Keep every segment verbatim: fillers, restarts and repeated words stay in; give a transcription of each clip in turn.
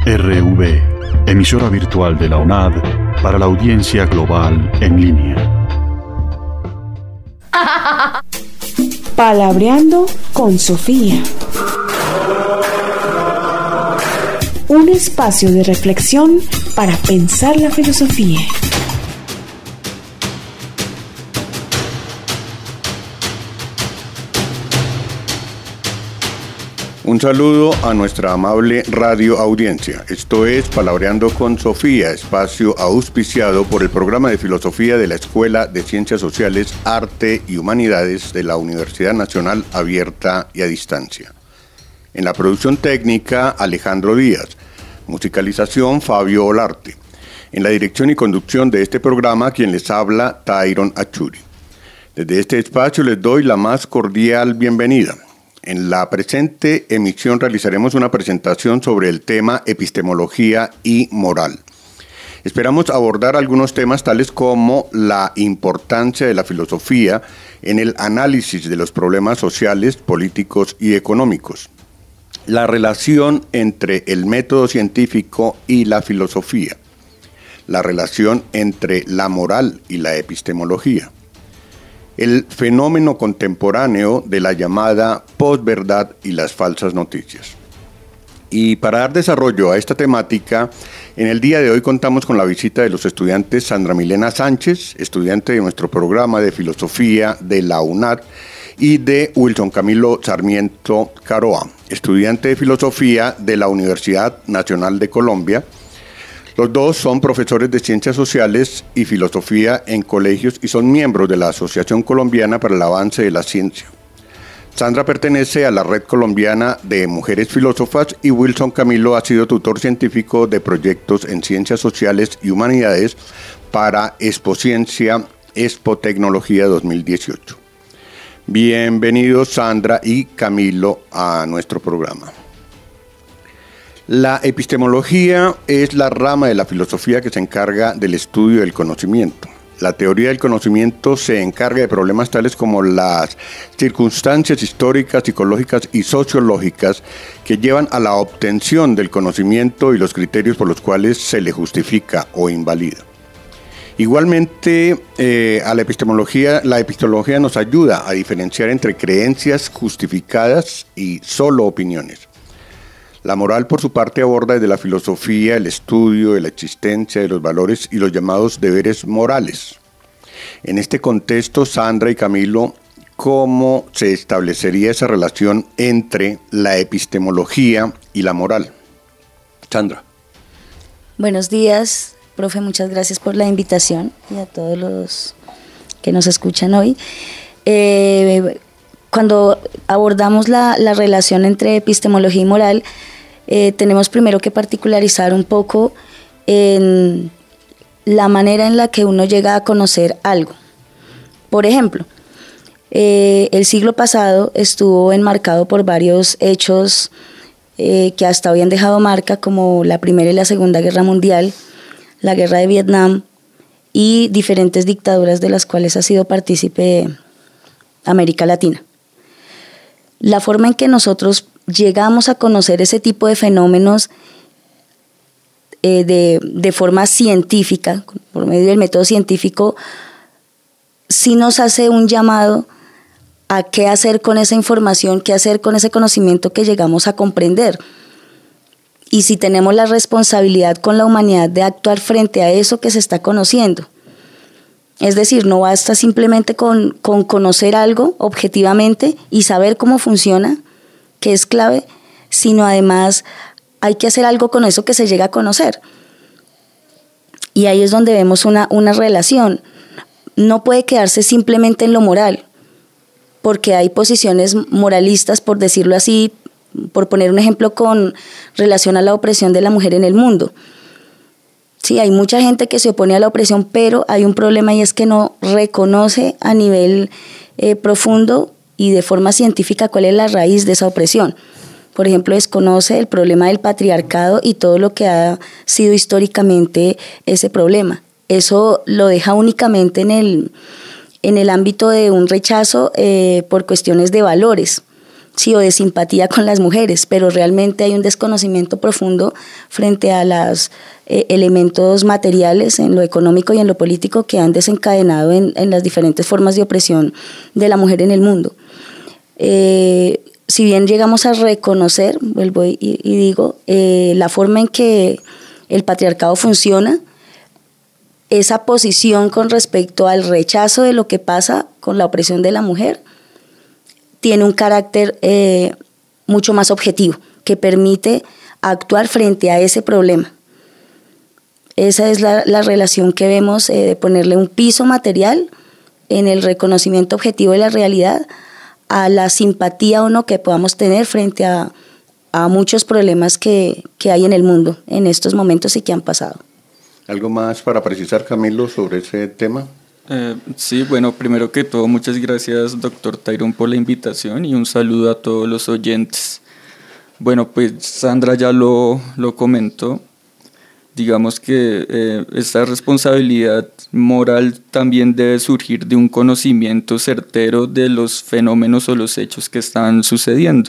R V, emisora virtual de la UNAD para la audiencia global en línea. Palabreando con Sofía. Un espacio de reflexión para pensar la filosofía. Un saludo a nuestra amable radio audiencia. Esto es Palabreando con Sofía, espacio auspiciado por el programa de filosofía de la Escuela de Ciencias Sociales, Arte y Humanidades de la Universidad Nacional Abierta y a Distancia. En la producción técnica, Alejandro Díaz. Musicalización, Fabio Olarte. En la dirección y conducción de este programa, quien les habla, Tyron Achuri. Desde este espacio les doy la más cordial bienvenida. En la presente emisión realizaremos una presentación sobre el tema epistemología y moral. Esperamos abordar algunos temas tales como la importancia de la filosofía en el análisis de los problemas sociales, políticos y económicos, la relación entre el método científico y la filosofía, la relación entre la moral y la epistemología, el fenómeno contemporáneo de la llamada posverdad y las falsas noticias. Y para dar desarrollo a esta temática, en el día de hoy contamos con la visita de los estudiantes Sandra Milena Sánchez, estudiante de nuestro programa de filosofía de la UNAD, y de Wilson Camilo Sarmiento Caroa, estudiante de filosofía de la Universidad Nacional de Colombia. Los dos son profesores de Ciencias Sociales y Filosofía en colegios y son miembros de la Asociación Colombiana para el Avance de la Ciencia. Sandra pertenece a la Red Colombiana de Mujeres Filósofas y Wilson Camilo ha sido tutor científico de proyectos en Ciencias Sociales y Humanidades para Expociencia Expo Tecnología dos mil dieciocho. Bienvenidos Sandra y Camilo a nuestro programa. La epistemología es la rama de la filosofía que se encarga del estudio del conocimiento. La teoría del conocimiento se encarga de problemas tales como las circunstancias históricas, psicológicas y sociológicas que llevan a la obtención del conocimiento y los criterios por los cuales se le justifica o invalida. Igualmente, eh, a la epistemología, la epistemología nos ayuda a diferenciar entre creencias justificadas y solo opiniones. La moral, por su parte, aborda desde la filosofía el estudio de la existencia de los valores y los llamados deberes morales. En este contexto, Sandra y Camilo, ¿cómo se establecería esa relación entre la epistemología y la moral? Sandra. Buenos días, profe, muchas gracias por la invitación y a todos los que nos escuchan hoy. Eh, cuando abordamos la, la relación entre epistemología y moral, Eh, tenemos primero que particularizar un poco en la manera en la que uno llega a conocer algo. Por ejemplo, eh, el siglo pasado estuvo enmarcado por varios hechos eh, que hasta hoy han dejado marca, como la Primera y la Segunda Guerra Mundial, la Guerra de Vietnam y diferentes dictaduras de las cuales ha sido partícipe América Latina. La forma en que nosotros llegamos a conocer ese tipo de fenómenos eh, de, de forma científica, por medio del método científico, sí nos hace un llamado a qué hacer con esa información, qué hacer con ese conocimiento que llegamos a comprender. Y si tenemos la responsabilidad con la humanidad de actuar frente a eso que se está conociendo. Es decir, no basta simplemente con, con conocer algo objetivamente y saber cómo funciona, que es clave, sino además hay que hacer algo con eso que se llega a conocer. Y ahí es donde vemos una, una relación. No puede quedarse simplemente en lo moral, porque hay posiciones moralistas, por decirlo así, por poner un ejemplo con relación a la opresión de la mujer en el mundo. Sí, hay mucha gente que se opone a la opresión, pero hay un problema y es que no reconoce a nivel eh, profundo y de forma científica cuál es la raíz de esa opresión. Por ejemplo, desconoce el problema del patriarcado y todo lo que ha sido históricamente ese problema. Eso lo deja únicamente en el, en el ámbito de un rechazo eh, por cuestiones de valores. sí, o de simpatía con las mujeres, pero realmente hay un desconocimiento profundo frente a los eh, elementos materiales en lo económico y en lo político que han desencadenado en, en las diferentes formas de opresión de la mujer en el mundo. Eh, si bien llegamos a reconocer, vuelvo y, y digo, eh, la forma en que el patriarcado funciona, esa posición con respecto al rechazo de lo que pasa con la opresión de la mujer tiene un carácter eh, mucho más objetivo, que permite actuar frente a ese problema. Esa es la, la relación que vemos eh, de ponerle un piso material en el reconocimiento objetivo de la realidad a la simpatía o no que podamos tener frente a, a muchos problemas que, que hay en el mundo en estos momentos y que han pasado. ¿Algo más para precisar, Camilo, sobre ese tema? Eh, sí, bueno, primero que todo, muchas gracias, doctor Tyrone, por la invitación y un saludo a todos los oyentes. Bueno, pues Sandra ya lo, lo comentó. Digamos que eh, esta responsabilidad moral también debe surgir de un conocimiento certero de los fenómenos o los hechos que están sucediendo.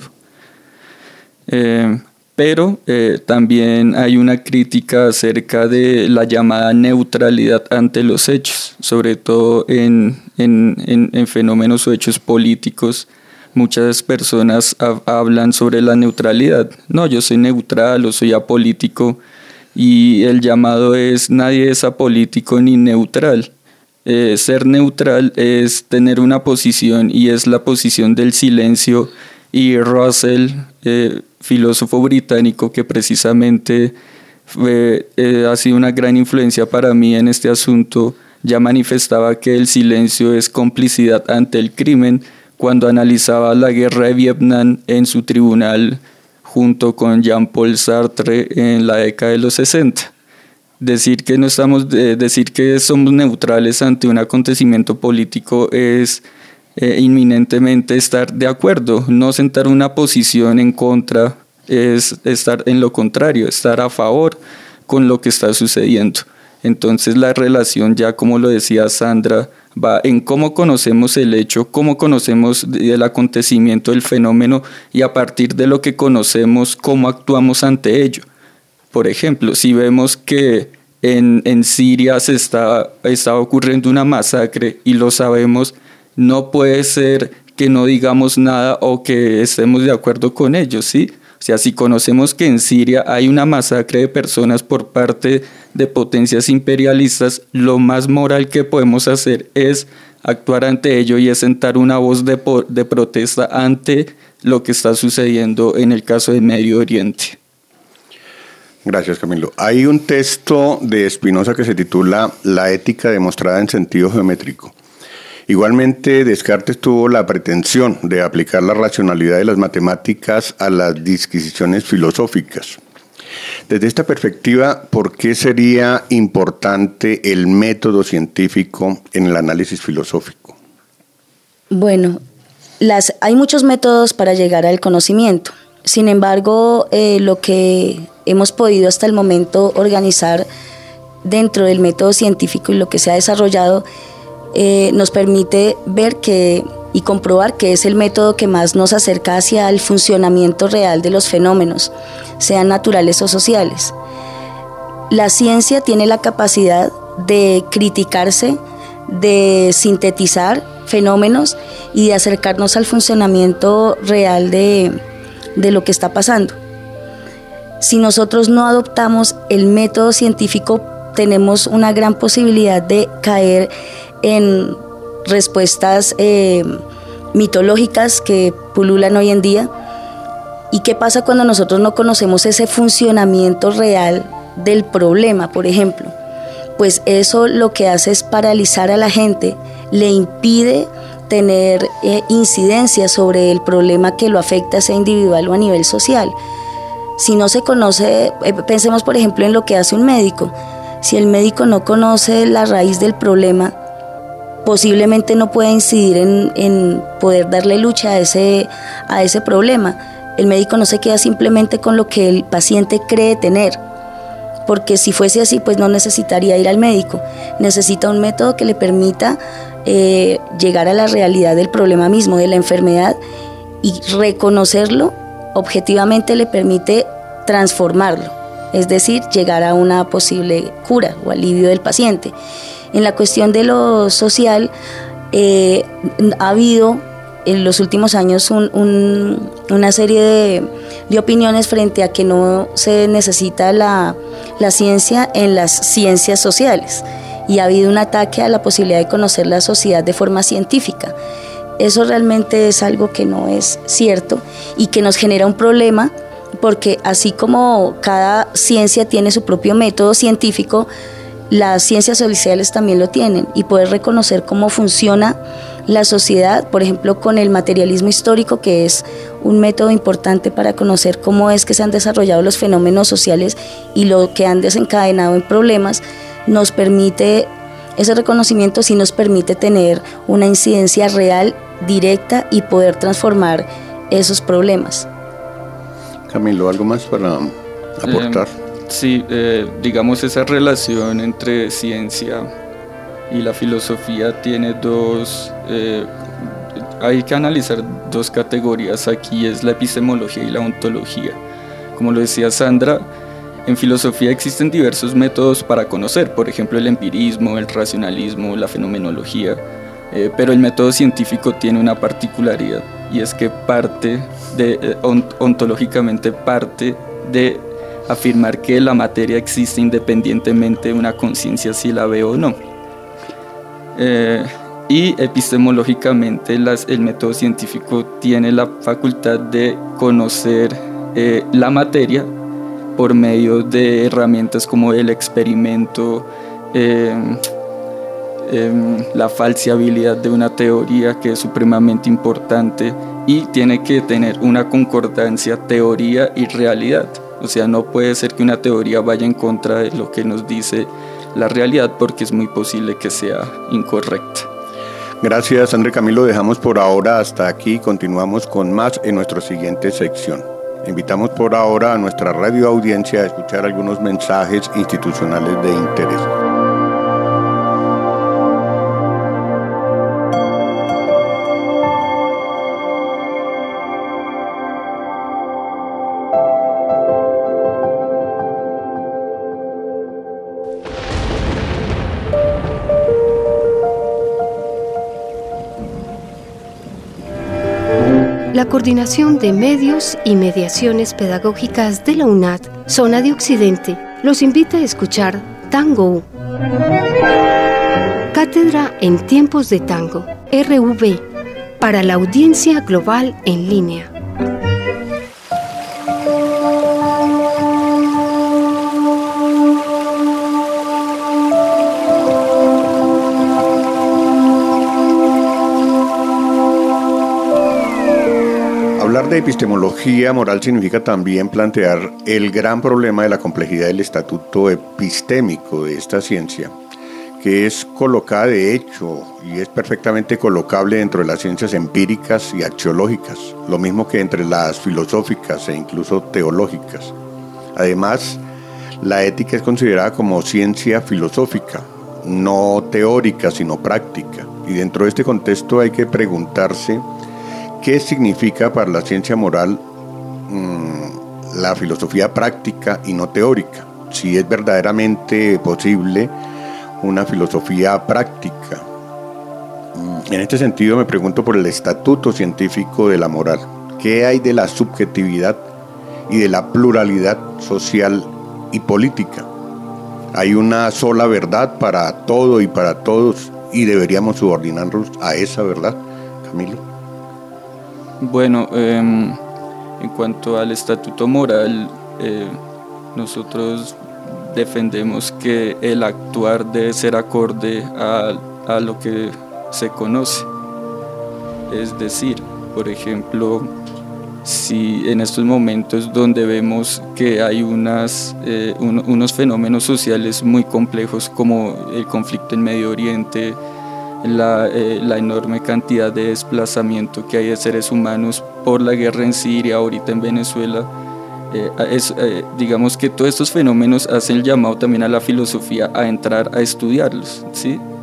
Eh, pero eh, también hay una crítica acerca de la llamada neutralidad ante los hechos, sobre todo en, en, en, en fenómenos o hechos políticos. Muchas personas ha, hablan sobre la neutralidad. No, yo soy neutral o soy apolítico, y el llamado es: nadie es apolítico ni neutral. Eh, ser neutral es tener una posición, y es la posición del silencio. Y Russell, eh, filósofo británico que precisamente fue, eh, ha sido una gran influencia para mí en este asunto, ya manifestaba que el silencio es complicidad ante el crimen, cuando analizaba la guerra de Vietnam en su tribunal junto con Jean-Paul Sartre en la década de los sesenta. Decir que no estamos, eh, decir que somos neutrales ante un acontecimiento político es eh, inminentemente estar de acuerdo. No sentar una posición en contra es estar en lo contrario, estar a favor con lo que está sucediendo. Entonces la relación, ya como lo decía Sandra, va en cómo conocemos el hecho, cómo conocemos el acontecimiento, el fenómeno, y a partir de lo que conocemos, cómo actuamos ante ello. Por ejemplo, si vemos que en, en Siria se está, está ocurriendo una masacre y lo sabemos, no puede ser que no digamos nada o que estemos de acuerdo con ello, ¿sí? O sea, si conocemos que en Siria hay una masacre de personas por parte de potencias imperialistas, lo más moral que podemos hacer es actuar ante ello y es sentar una voz de, de protesta ante lo que está sucediendo en el caso de Medio Oriente. Gracias, Camilo. Hay un texto de Spinoza que se titula La ética demostrada en sentido geométrico. Igualmente, Descartes tuvo la pretensión de aplicar la racionalidad de las matemáticas a las disquisiciones filosóficas. Desde esta perspectiva, ¿por qué sería importante el método científico en el análisis filosófico? Bueno, las, hay muchos métodos para llegar al conocimiento. Sin embargo, eh, lo que hemos podido hasta el momento organizar dentro del método científico y lo que se ha desarrollado Eh, nos permite ver que, y comprobar que es el método que más nos acerca hacia el funcionamiento real de los fenómenos, sean naturales o sociales. La ciencia tiene la capacidad de criticarse, de sintetizar fenómenos y de acercarnos al funcionamiento real de, de lo que está pasando. Si nosotros no adoptamos el método científico, tenemos una gran posibilidad de caer en respuestas eh, mitológicas que pululan hoy en día. ¿Y qué pasa cuando nosotros no conocemos ese funcionamiento real del problema, por ejemplo? Pues eso lo que hace es paralizar a la gente, le impide tener eh, incidencia sobre el problema que lo afecta, sea individual o a nivel social. Si no se conoce, eh, pensemos por ejemplo en lo que hace un médico. Si el médico no conoce la raíz del problema, posiblemente no pueda incidir en, en poder darle lucha a ese, a ese problema. El médico no se queda simplemente con lo que el paciente cree tener, porque si fuese así, pues no necesitaría ir al médico. Necesita un método que le permita eh, llegar a la realidad del problema mismo, de la enfermedad, y reconocerlo objetivamente le permite transformarlo, es decir, llegar a una posible cura o alivio del paciente. En la cuestión de lo social, eh, ha habido en los últimos años un, un, una serie de, de opiniones frente a que no se necesita la, la ciencia en las ciencias sociales, y ha habido un ataque a la posibilidad de conocer la sociedad de forma científica. Eso realmente es algo que no es cierto y que nos genera un problema, porque así como cada ciencia tiene su propio método científico, las ciencias sociales también lo tienen, y poder reconocer cómo funciona la sociedad, por ejemplo, con el materialismo histórico, que es un método importante para conocer cómo es que se han desarrollado los fenómenos sociales y lo que han desencadenado en problemas, nos permite, ese reconocimiento sí nos permite tener una incidencia real, directa, y poder transformar esos problemas. Camilo, ¿algo más para aportar? Eh, sí, eh, digamos, esa relación entre ciencia y la filosofía tiene dos, eh, hay que analizar dos categorías aquí, es la epistemología y la ontología. Como lo decía Sandra, en filosofía existen diversos métodos para conocer, por ejemplo el empirismo, el racionalismo, la fenomenología, eh, pero el método científico tiene una particularidad, y es que parte de, eh, ont ontológicamente parte de afirmar que la materia existe independientemente de una conciencia si la ve o no. Eh, y epistemológicamente las, el método científico tiene la facultad de conocer eh, la materia por medio de herramientas como el experimento, eh, eh, la falseabilidad de una teoría, que es supremamente importante, y tiene que tener una concordancia teoría y realidad. O sea, no puede ser que una teoría vaya en contra de lo que nos dice la realidad, porque es muy posible que sea incorrecta. Gracias, André Camilo. Dejamos por ahora hasta aquí. Continuamos con más en nuestra siguiente sección. Invitamos por ahora a nuestra radio audiencia a escuchar algunos mensajes institucionales de interés. La Coordinación de Medios y Mediaciones Pedagógicas de la UNAD, Zona de Occidente, los invita a escuchar Tango. Cátedra en Tiempos de Tango, R V, para la audiencia global en línea. Hablar de epistemología moral significa también plantear el gran problema de la complejidad del estatuto epistémico de esta ciencia, que es colocada de hecho y es perfectamente colocable dentro de las ciencias empíricas y axiológicas, lo mismo que entre las filosóficas e incluso teológicas. Además, la ética es considerada como ciencia filosófica, no teórica sino práctica, y dentro de este contexto hay que preguntarse ¿qué significa para la ciencia moral mmm, la filosofía práctica y no teórica? Si es verdaderamente posible una filosofía práctica. En este sentido me pregunto por el estatuto científico de la moral. ¿Qué hay de la subjetividad y de la pluralidad social y política? ¿Hay una sola verdad para todo y para todos y deberíamos subordinarnos a esa verdad? Camilo. Bueno, eh, en cuanto al estatuto moral, eh, nosotros defendemos que el actuar debe ser acorde a, a lo que se conoce. Es decir, por ejemplo, si en estos momentos donde vemos que hay unas, eh, un, unos fenómenos sociales muy complejos como el conflicto en Medio Oriente, La, eh, la enorme cantidad de desplazamiento que hay de seres humanos por la guerra en Siria, ahorita en Venezuela, eh, es, eh, digamos que todos estos fenómenos hacen el llamado también a la filosofía a entrar a estudiarlos, ¿sí?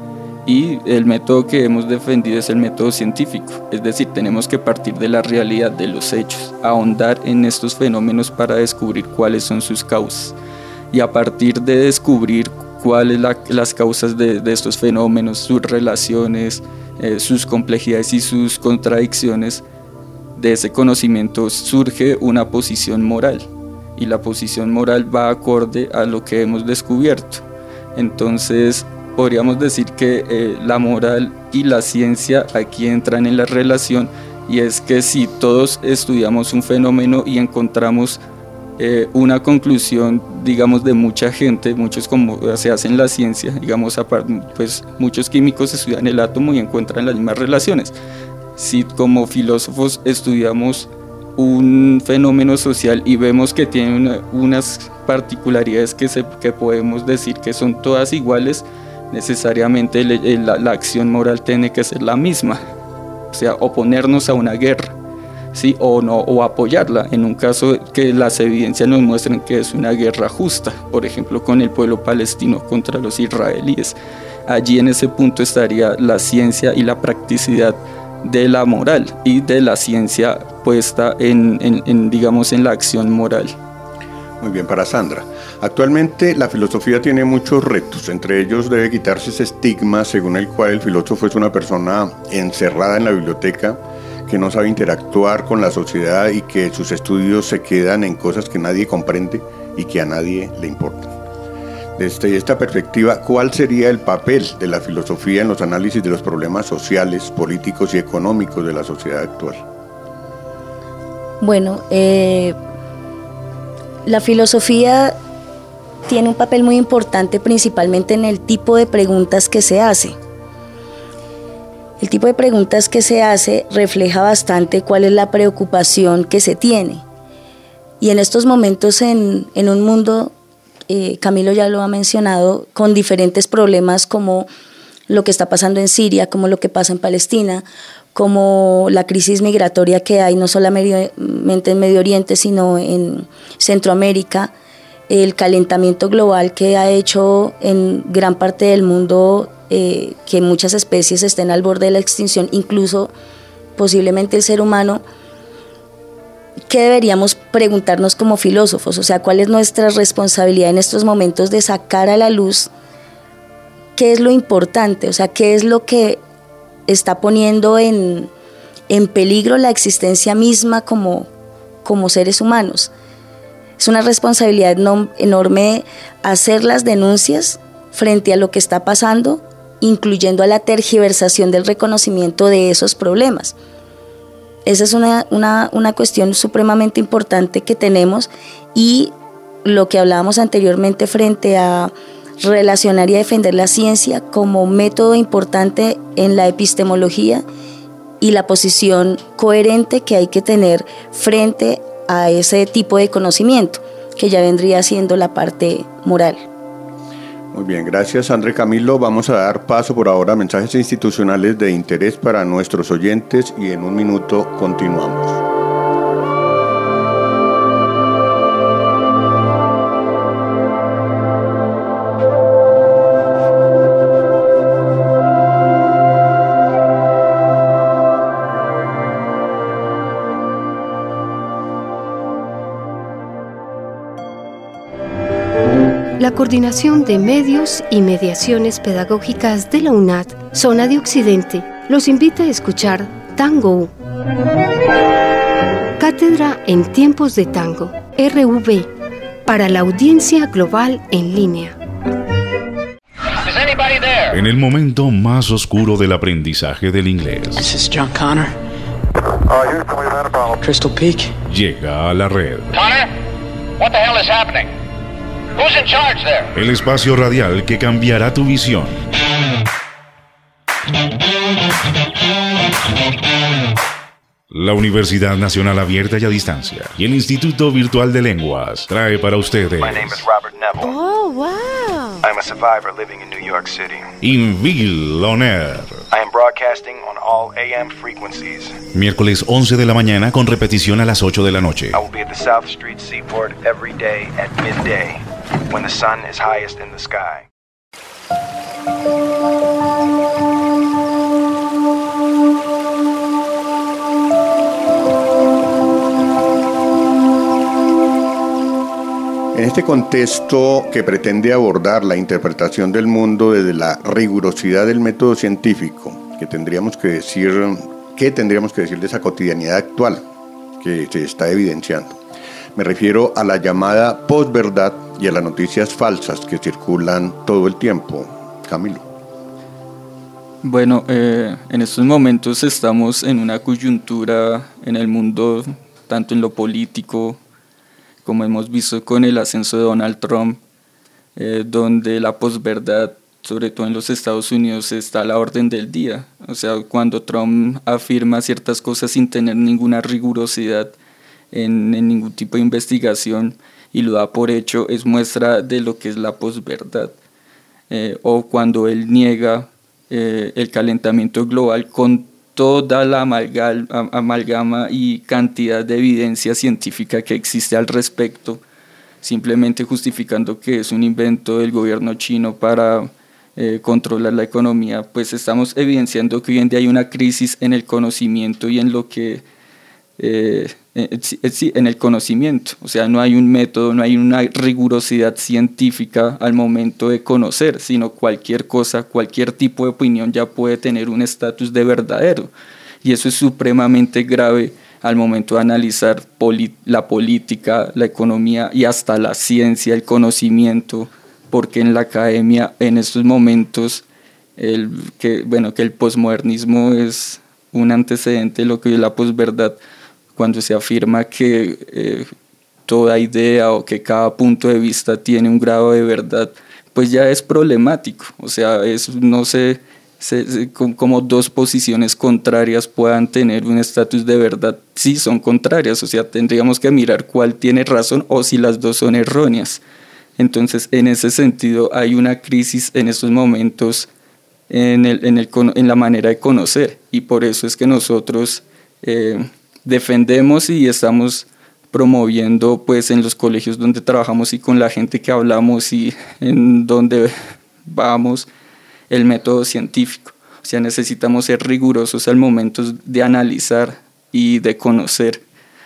Y el método que hemos defendido es el método científico, es decir, tenemos que partir de la realidad, de los hechos, ahondar en estos fenómenos para descubrir cuáles son sus causas. Y a partir de descubrir cuáles son la, las causas de, de estos fenómenos, sus relaciones, eh, sus complejidades y sus contradicciones, de ese conocimiento surge una posición moral. Y la posición moral va acorde a lo que hemos descubierto. Entonces, podríamos decir que eh, la moral y la ciencia aquí entran en la relación, y es que si todos estudiamos un fenómeno y encontramos eh, una conclusión, digamos, de mucha gente, muchos como se hace en la ciencia, digamos, pues muchos químicos estudian el átomo y encuentran las mismas relaciones. Si como filósofos estudiamos un fenómeno social y vemos que tiene una, unas particularidades que, se, que podemos decir que son todas iguales, necesariamente la, la acción moral tiene que ser la misma, o sea, oponernos a una guerra, ¿sí? o, no, o apoyarla, en un caso que las evidencias nos muestren que es una guerra justa, por ejemplo con el pueblo palestino contra los israelíes. Allí en ese punto estaría la ciencia y la practicidad de la moral y de la ciencia puesta en, en, en digamos, en la acción moral. Muy bien, para Sandra. Actualmente la filosofía tiene muchos retos, entre ellos debe quitarse ese estigma según el cual el filósofo es una persona encerrada en la biblioteca, que no sabe interactuar con la sociedad y que sus estudios se quedan en cosas que nadie comprende y que a nadie le importan. Desde esta perspectiva, ¿cuál sería el papel de la filosofía en los análisis de los problemas sociales, políticos y económicos de la sociedad actual? Bueno, eh, la filosofía tiene un papel muy importante principalmente en el tipo de preguntas que se hace. El tipo de preguntas que se hace refleja bastante cuál es la preocupación que se tiene. Y en estos momentos en, en un mundo, eh, Camilo ya lo ha mencionado, con diferentes problemas como lo que está pasando en Siria, como lo que pasa en Palestina, como la crisis migratoria que hay no solamente en Medio Oriente, sino en Centroamérica, el calentamiento global que ha hecho en gran parte del mundo eh, que muchas especies estén al borde de la extinción, incluso posiblemente el ser humano. ¿Qué deberíamos preguntarnos como filósofos? O sea, ¿cuál es nuestra responsabilidad en estos momentos de sacar a la luz qué es lo importante? O sea, ¿qué es lo que está poniendo en, en peligro la existencia misma como, como seres humanos? Es una responsabilidad no, enorme hacer las denuncias frente a lo que está pasando, incluyendo a la tergiversación del reconocimiento de esos problemas. Esa es una, una, una cuestión supremamente importante que tenemos, y lo que hablábamos anteriormente frente a relacionar y a defender la ciencia como método importante en la epistemología y la posición coherente que hay que tener frente a ese tipo de conocimiento, que ya vendría siendo la parte moral. Muy bien, gracias André Camilo. Vamos a dar paso por ahora a mensajes institucionales de interés para nuestros oyentes y en un minuto continuamos. La Coordinación de Medios y Mediaciones Pedagógicas de la UNAD, Zona de Occidente, los invita a escuchar Tango. Cátedra en Tiempos de Tango, R V, para la audiencia global en línea. En el momento más oscuro del aprendizaje del inglés. This is John Connor. Uh, Houston, we've had a problem. Crystal Peak. Llega a la red. Connor, what the hell is happening? Who's in charge there? El espacio radial que cambiará tu visión. La Universidad Nacional Abierta y a Distancia y el Instituto Virtual de Lenguas trae para ustedes. My name is Robert Neville. Oh, wow. I'm a survivor living in New York City. Inville On Air. I am broadcasting on all A M frequencies. Miércoles once de la mañana con repetición a las ocho de la noche. I will be at the South Street Seaport every day at midday, when the sun is highest in the sky. En este contexto que pretende abordar la interpretación del mundo desde la rigurosidad del método científico, que tendríamos que decir, ¿qué tendríamos que decir de esa cotidianidad actual que se está evidenciando? Me refiero a la llamada posverdad y a las noticias falsas que circulan todo el tiempo. Camilo. Bueno, eh, en estos momentos estamos en una coyuntura en el mundo, tanto en lo político, como hemos visto con el ascenso de Donald Trump, eh, donde la posverdad, sobre todo en los Estados Unidos, está a la orden del día. O sea, cuando Trump afirma ciertas cosas sin tener ninguna rigurosidad en, en ningún tipo de investigación y lo da por hecho, es muestra de lo que es la posverdad. Eh, o cuando él niega eh, el calentamiento global con toda la amalgama, amalgama y cantidad de evidencia científica que existe al respecto, simplemente justificando que es un invento del gobierno chino para eh, controlar la economía, pues estamos evidenciando que hoy en día hay una crisis en el conocimiento y en lo que eh, eh, sí, en el conocimiento, o sea, no hay un método, no hay una rigurosidad científica al momento de conocer, sino cualquier cosa, cualquier tipo de opinión ya puede tener un estatus de verdadero, y eso es supremamente grave al momento de analizar poli- la política, la economía y hasta la ciencia, el conocimiento, porque en la academia en estos momentos el, que, bueno, que el posmodernismo es un antecedente de lo que es la posverdad, cuando se afirma que eh, toda idea o que cada punto de vista tiene un grado de verdad, pues ya es problemático. O sea, es, no sé, se, se, como dos posiciones contrarias puedan tener un estatus de verdad. Sí, son contrarias, o sea, tendríamos que mirar cuál tiene razón o si las dos son erróneas. Entonces, en ese sentido, hay una crisis en estos momentos en, el, en, el, en la manera de conocer, y por eso es que nosotros eh, defendemos y estamos promoviendo, pues, en los colegios donde trabajamos y con la gente que hablamos y en donde vamos, el método científico. O sea, necesitamos ser rigurosos al momento de analizar y de conocer.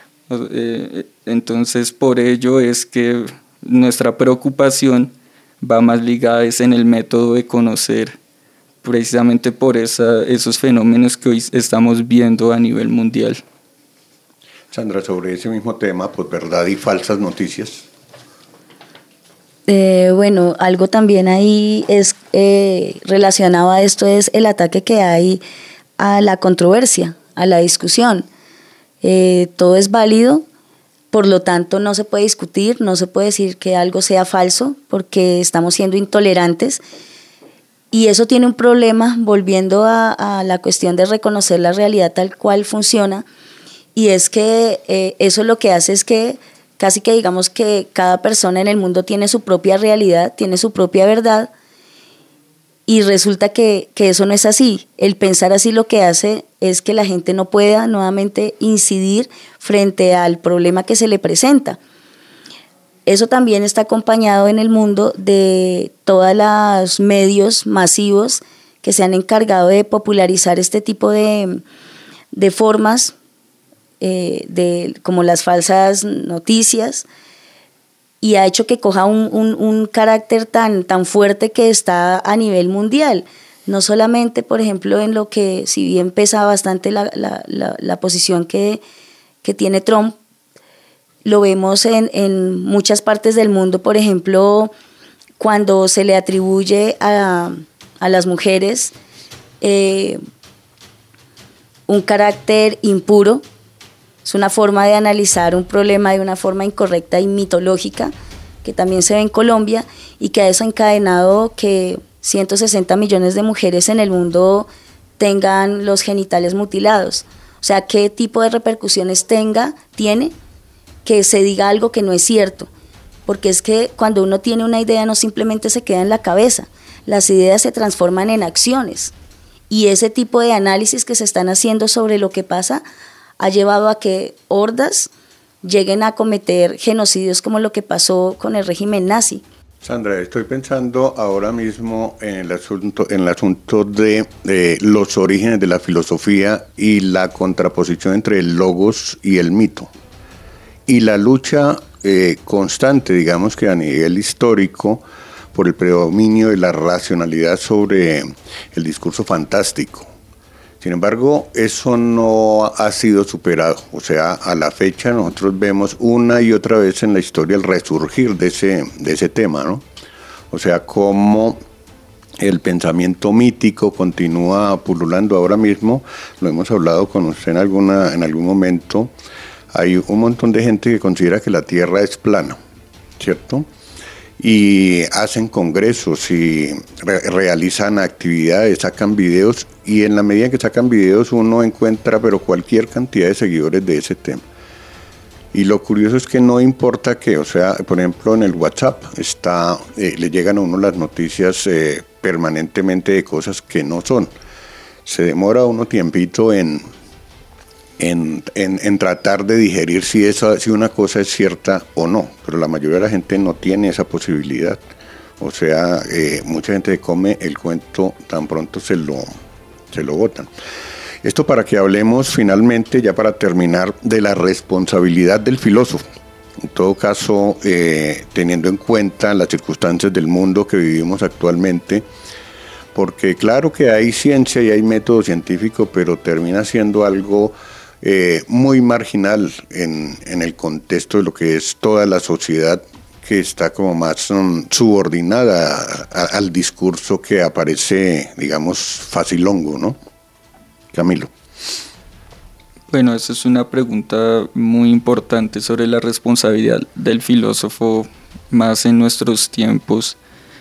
Entonces, por ello es que nuestra preocupación va más ligada es en el método de conocer, precisamente por esa, esos fenómenos que hoy estamos viendo a nivel mundial. Sandra, sobre ese mismo tema, pues verdad y falsas noticias. Eh, bueno, algo también ahí es eh, relacionado a esto es el ataque que hay a la controversia, a la discusión. Eh, todo es válido, por lo tanto no se puede discutir, no se puede decir que algo sea falso porque estamos siendo intolerantes, y eso tiene un problema, volviendo a, a la cuestión de reconocer la realidad tal cual funciona. Y es que eh, eso lo que hace es que casi que digamos que cada persona en el mundo tiene su propia realidad, tiene su propia verdad, y resulta que, que eso no es así. El pensar así lo que hace es que la gente no pueda nuevamente incidir frente al problema que se le presenta. Eso también está acompañado en el mundo de todos los medios masivos que se han encargado de popularizar este tipo de, de formas, Eh, de, como las falsas noticias, y ha hecho que coja un, un, un carácter tan, tan fuerte que está a nivel mundial, no solamente, por ejemplo, en lo que, si bien pesa bastante la, la, la, la posición que, que tiene Trump, lo vemos en, en muchas partes del mundo. Por ejemplo, cuando se le atribuye a, a las mujeres eh, un carácter impuro. Es una forma de analizar un problema de una forma incorrecta y mitológica, que también se ve en Colombia, y que ha desencadenado que ciento sesenta millones de mujeres en el mundo tengan los genitales mutilados. O sea, ¿qué tipo de repercusiones tenga, tiene que se diga algo que no es cierto? Porque es que cuando uno tiene una idea no simplemente se queda en la cabeza, las ideas se transforman en acciones, y ese tipo de análisis que se están haciendo sobre lo que pasa ha llevado a que hordas lleguen a cometer genocidios como lo que pasó con el régimen nazi. Sandra, estoy pensando ahora mismo en el asunto, en el asunto de, de los orígenes de la filosofía y la contraposición entre el logos y el mito, y la lucha eh, constante, digamos que a nivel histórico, por el predominio de la racionalidad sobre el discurso fantástico. Sin embargo, eso no ha sido superado. O sea, a la fecha nosotros vemos una y otra vez en la historia el resurgir de ese, de ese tema, ¿no? O sea, cómo el pensamiento mítico continúa pululando ahora mismo. Lo hemos hablado con usted en, alguna, en algún momento. Hay un montón de gente que considera que la Tierra es plana, ¿cierto? Y hacen congresos y re- realizan actividades, sacan videos, y en la medida en que sacan videos uno encuentra pero cualquier cantidad de seguidores de ese tema. Y lo curioso es que no importa que, o sea, por ejemplo en el WhatsApp está, eh, le llegan a uno las noticias eh, permanentemente de cosas que no son. Se demora uno tiempito en, en, en, en tratar de digerir si, esa, si una cosa es cierta o no, pero la mayoría de la gente no tiene esa posibilidad. O sea, eh, mucha gente come el cuento tan pronto se lo, se lo botan. Esto para que hablemos finalmente, ya para terminar, de la responsabilidad del filósofo. En todo caso, eh, teniendo en cuenta las circunstancias del mundo que vivimos actualmente, porque claro que hay ciencia y hay método científico, pero termina siendo algo eh, muy marginal en, en el contexto de lo que es toda la sociedad, que está como más um, subordinada a, a, al discurso que aparece, digamos, facilongo, ¿no? Camilo. Bueno, esa es una pregunta muy importante sobre la responsabilidad del filósofo, más en nuestros tiempos,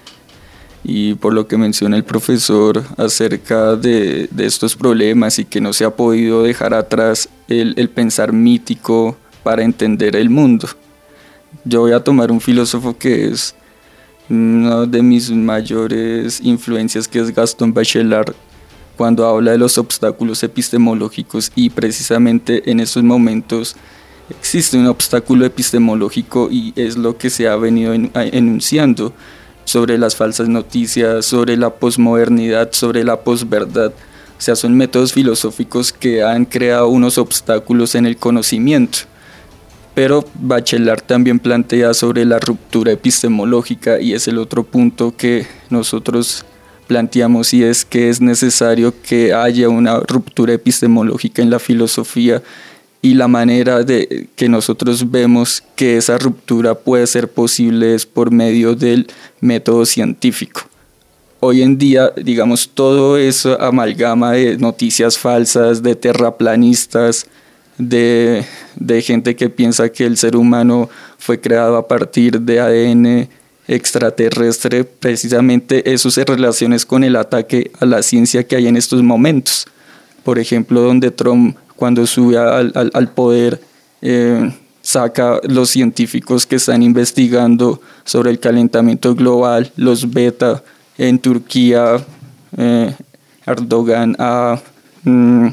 y por lo que menciona el profesor acerca de, de estos problemas y que no se ha podido dejar atrás el, el pensar mítico para entender el mundo. Yo voy a tomar un filósofo que es una de mis mayores influencias, que es Gaston Bachelard, cuando habla de los obstáculos epistemológicos, y precisamente en esos momentos existe un obstáculo epistemológico y es lo que se ha venido enunciando sobre las falsas noticias, sobre la posmodernidad, sobre la posverdad. O sea, son métodos filosóficos que han creado unos obstáculos en el conocimiento. Pero Bachelard también plantea sobre la ruptura epistemológica, y es el otro punto que nosotros planteamos, y es que es necesario que haya una ruptura epistemológica en la filosofía, y la manera de que nosotros vemos que esa ruptura puede ser posible es por medio del método científico. Hoy en día, digamos, todo eso amalgama de noticias falsas, de terraplanistas, de, de gente que piensa que el ser humano fue creado a partir de A D N extraterrestre. Precisamente eso se relaciona con el ataque a la ciencia que hay en estos momentos. Por ejemplo, donde Trump, cuando sube al, al, al poder, eh, saca los científicos que están investigando sobre el calentamiento global, los beta. En Turquía, eh, Erdogan ha, mm,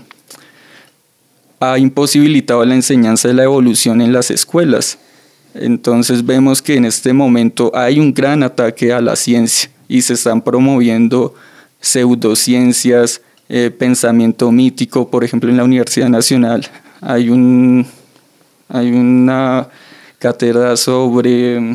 ha imposibilitado la enseñanza de la evolución en las escuelas. Entonces vemos que en este momento hay un gran ataque a la ciencia y se están promoviendo pseudociencias, eh, pensamiento mítico. Por ejemplo, en la Universidad Nacional hay, un, hay una cátedra sobre,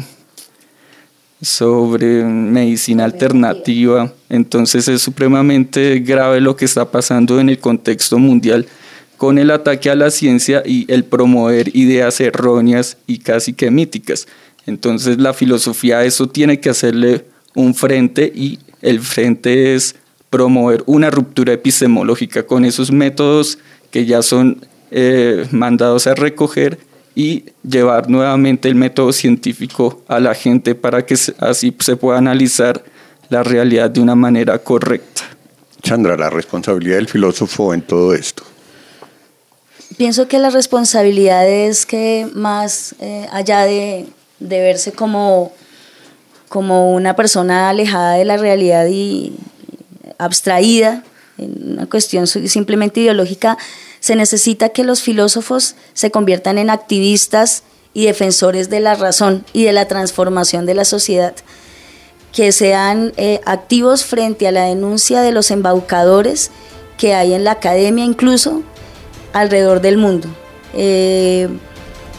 sobre medicina alternativa. Entonces es supremamente grave lo que está pasando en el contexto mundial con el ataque a la ciencia y el promover ideas erróneas y casi que míticas. Entonces la filosofía a eso tiene que hacerle un frente, y el frente es promover una ruptura epistemológica con esos métodos que ya son eh, mandados a recoger, y llevar nuevamente el método científico a la gente para que así se pueda analizar la realidad de una manera correcta. Sandra, la responsabilidad del filósofo en todo esto. Pienso que la responsabilidad es que más eh, allá de, de verse como, como una persona alejada de la realidad y abstraída, en una cuestión simplemente ideológica, se necesita que los filósofos se conviertan en activistas y defensores de la razón y de la transformación de la sociedad, que sean eh, activos frente a la denuncia de los embaucadores que hay en la academia, incluso alrededor del mundo. Eh,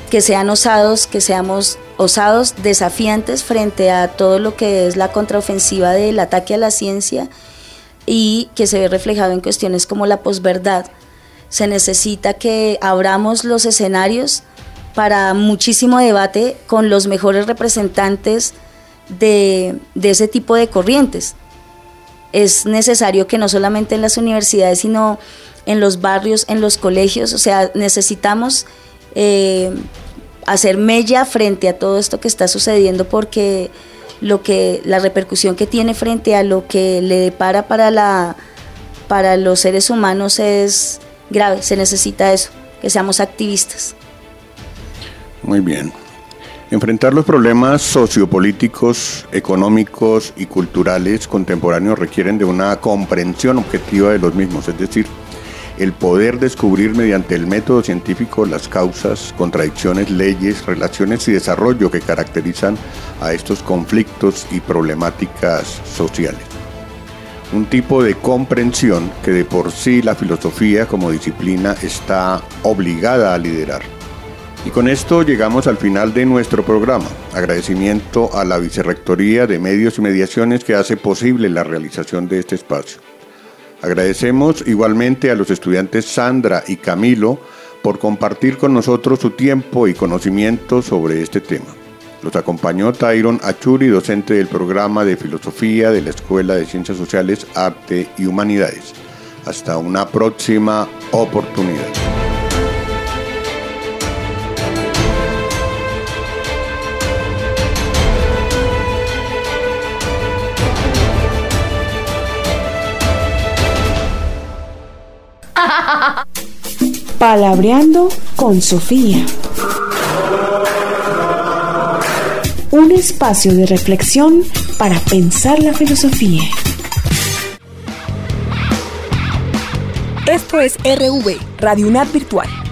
que sean osados, que seamos osados, desafiantes frente a todo lo que es la contraofensiva del ataque a la ciencia y que se ve reflejado en cuestiones como la posverdad. Se necesita que abramos los escenarios para muchísimo debate con los mejores representantes de, de ese tipo de corrientes. Es necesario que no solamente en las universidades, sino en los barrios, en los colegios, o sea, necesitamos eh, hacer mella frente a todo esto que está sucediendo, porque lo que, la repercusión que tiene frente a lo que le depara para, la, para los seres humanos es grave. Se necesita eso, que seamos activistas. Muy bien. Enfrentar los problemas sociopolíticos, económicos y culturales contemporáneos requieren de una comprensión objetiva de los mismos, es decir, el poder descubrir mediante el método científico las causas, contradicciones, leyes, relaciones y desarrollo que caracterizan a estos conflictos y problemáticas sociales. Un tipo de comprensión que de por sí la filosofía como disciplina está obligada a liderar. Y con esto llegamos al final de nuestro programa. Agradecimiento a la Vicerrectoría de Medios y Mediaciones que hace posible la realización de este espacio. Agradecemos igualmente a los estudiantes Sandra y Camilo por compartir con nosotros su tiempo y conocimiento sobre este tema. Los acompañó Tyron Achuri, docente del programa de Filosofía de la Escuela de Ciencias Sociales, Arte y Humanidades. Hasta una próxima oportunidad. Palabreando con Sofía. Un espacio de reflexión para pensar la filosofía. Esto es R V, Radio UNAD Virtual.